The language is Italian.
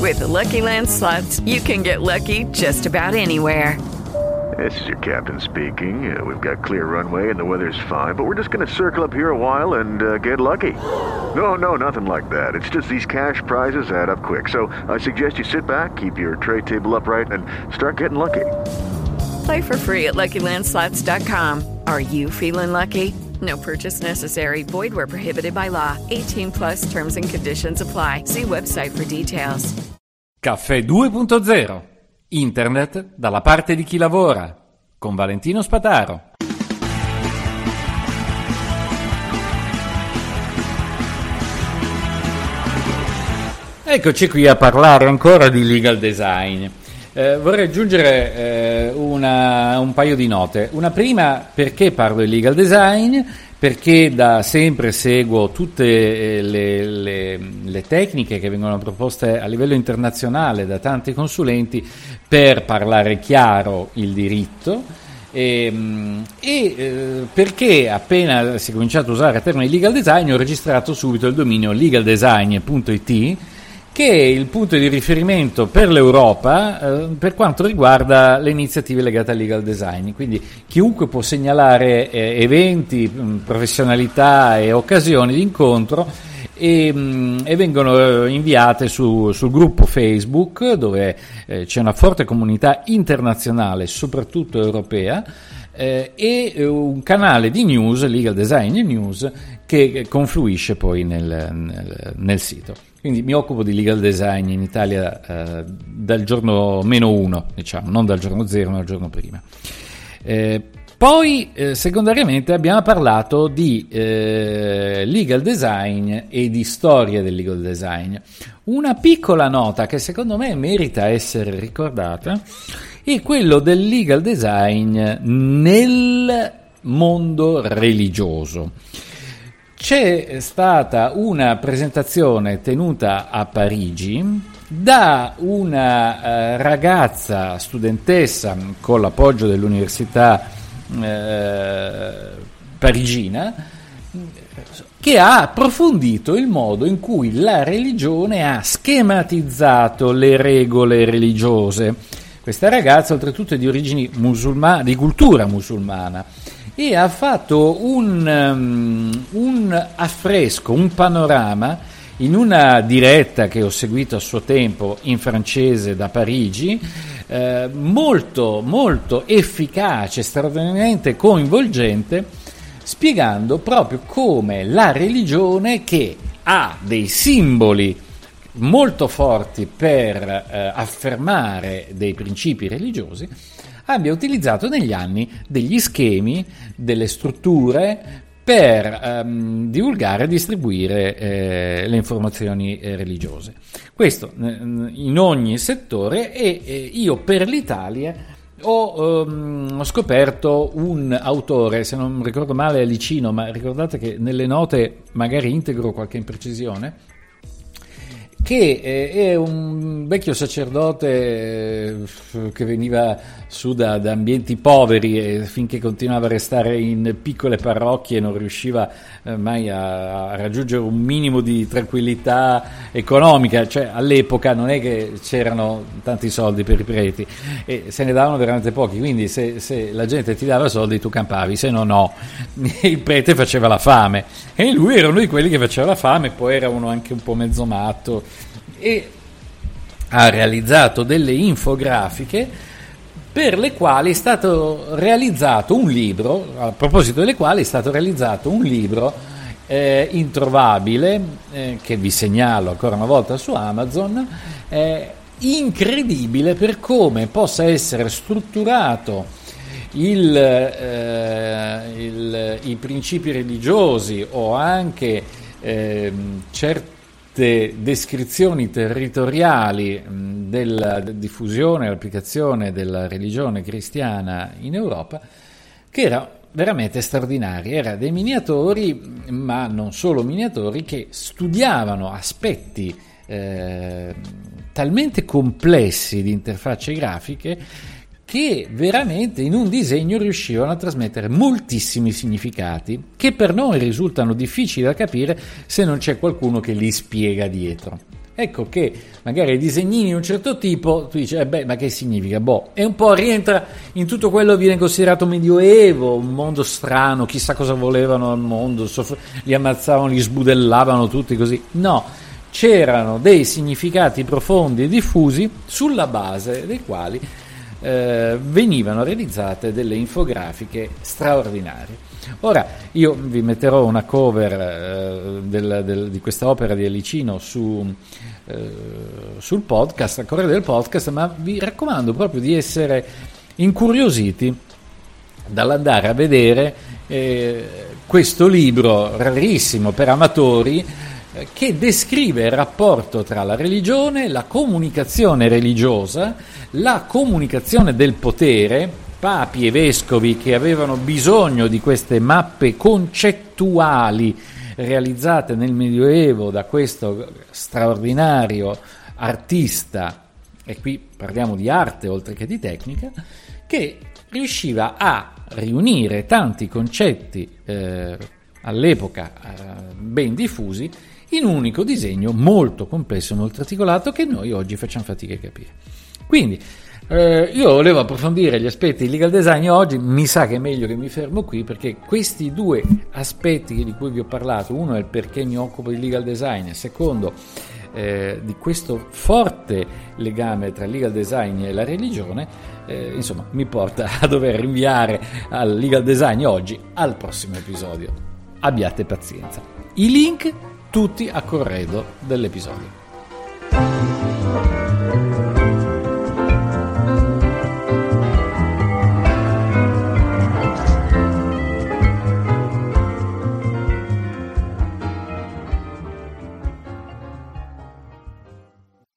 With the Lucky Land Slots, you can get lucky just about anywhere. This is your captain speaking. We've got clear runway and the weather's fine, but we're just going to circle up here a while and get lucky. No, nothing like that. It's just these cash prizes add up quick. So I suggest you sit back, keep your tray table upright, and start getting lucky. Play for free at LuckyLandSlots.com. Are you feeling lucky? No purchase necessary. Void where prohibited by law. 18 plus terms and conditions apply. See website for details. Caffè 2.0. Internet dalla parte di chi lavora. Con Valentino Spataro. Eccoci qui a parlare ancora di legal design. Vorrei aggiungere un paio di note. Una prima, perché parlo di legal design? Perché da sempre seguo tutte le tecniche che vengono proposte a livello internazionale da tanti consulenti per parlare chiaro il diritto e perché appena si è cominciato a usare il termine legal design ho registrato subito il dominio legaldesign.it, che è il punto di riferimento per l'Europa per quanto riguarda le iniziative legate al legal design. Quindi chiunque può segnalare eventi, professionalità e occasioni di incontro e vengono inviate sul gruppo Facebook, dove c'è una forte comunità internazionale, soprattutto europea, e un canale di news, Legal Design News, che confluisce poi nel sito. Quindi mi occupo di legal design in Italia dal giorno -1, diciamo, non dal giorno 0, ma dal giorno prima. Poi, secondariamente, abbiamo parlato di legal design e di storia del legal design. Una piccola nota che secondo me merita essere ricordata è quello del legal design nel mondo religioso. C'è stata una presentazione tenuta a Parigi da una ragazza studentessa con l'appoggio dell'università parigina, che ha approfondito il modo in cui la religione ha schematizzato le regole religiose. Questa ragazza oltretutto è di origini musulmane, di cultura musulmana, e ha fatto un affresco, un panorama in una diretta che ho seguito a suo tempo in francese da Parigi, molto molto efficace, straordinariamente coinvolgente, spiegando proprio come la religione, che ha dei simboli molto forti per affermare dei principi religiosi, abbia utilizzato negli anni degli schemi, delle strutture per divulgare e distribuire le informazioni religiose. Questo in ogni settore, e io per l'Italia ho scoperto un autore, se non ricordo male è Licino, ma ricordate che nelle note magari integro qualche imprecisione, che è un vecchio sacerdote che veniva su da ambienti poveri, e finché continuava a restare in piccole parrocchie non riusciva mai a raggiungere un minimo di tranquillità economica. Cioè, all'epoca non è che c'erano tanti soldi per i preti e se ne davano veramente pochi, quindi se la gente ti dava soldi tu campavi, se no il prete faceva la fame, e lui era uno di quelli che faceva la fame. Poi era uno anche un po' mezzo matto e ha realizzato delle infografiche per le quali è stato realizzato un libro, a proposito delle quali è stato realizzato un libro introvabile, che vi segnalo ancora una volta su Amazon, incredibile per come possa essere strutturato i principi religiosi, o anche certe descrizioni territoriali della diffusione e applicazione della religione cristiana in Europa, che era veramente straordinaria. Era dei miniatori, ma non solo miniatori, che studiavano aspetti talmente complessi di interfacce grafiche che veramente in un disegno riuscivano a trasmettere moltissimi significati che per noi risultano difficili da capire se non c'è qualcuno che li spiega dietro. Ecco che magari i disegnini di un certo tipo, tu dici, ma che significa? E un po' rientra in tutto quello che viene considerato medioevo, un mondo strano, chissà cosa volevano al mondo, li ammazzavano, li sbudellavano tutti così. No, c'erano dei significati profondi e diffusi sulla base dei quali venivano realizzate delle infografiche straordinarie. Ora io vi metterò una cover di questa opera di Alicino sul podcast, al Corriere del Podcast, ma vi raccomando proprio di essere incuriositi dall'andare a vedere questo libro rarissimo per amatori, che descrive il rapporto tra la religione, la comunicazione religiosa, la comunicazione del potere, papi e vescovi che avevano bisogno di queste mappe concettuali realizzate nel Medioevo da questo straordinario artista, e qui parliamo di arte oltre che di tecnica, che riusciva a riunire tanti concetti all'epoca ben diffusi in un unico disegno molto complesso e molto articolato che noi oggi facciamo fatica a capire. Quindi io volevo approfondire gli aspetti di legal design oggi, mi sa che è meglio che mi fermo qui, perché questi due aspetti di cui vi ho parlato, uno è il perché mi occupo di legal design, e secondo di questo forte legame tra legal design e la religione, insomma mi porta a dover rinviare al legal design oggi al prossimo episodio. Abbiate pazienza. I link tutti a corredo dell'episodio.